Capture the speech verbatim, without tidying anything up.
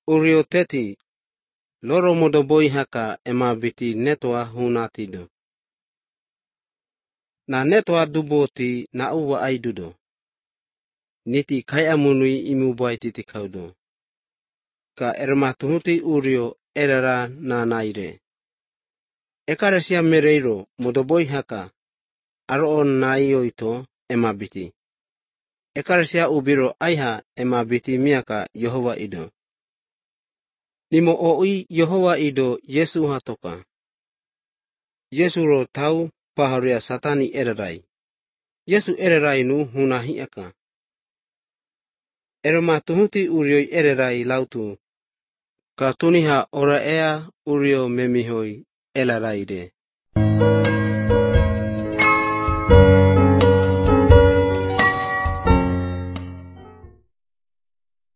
Urio teti, loro modoboi haka ema biti netwa hunatido. Na netwa duboti na uwa aidudo. Niti kaya munui imubai titi kaudo. Ka ermatuhuti urio erara na naire. Ekaresia mereiro modoboi haka aroon naioito ema biti. Ekaresia ubiro aiha ema biti miaka Yehova ido. Nimo oi Yehova ido Yesu hatoka. Yesu ro tau paharia satani ererai. Yesu ererai nu hunahi aka. Erma tuhuti urioi ererai lautu. Ka tuniha ora ea urio memihoi elaraide.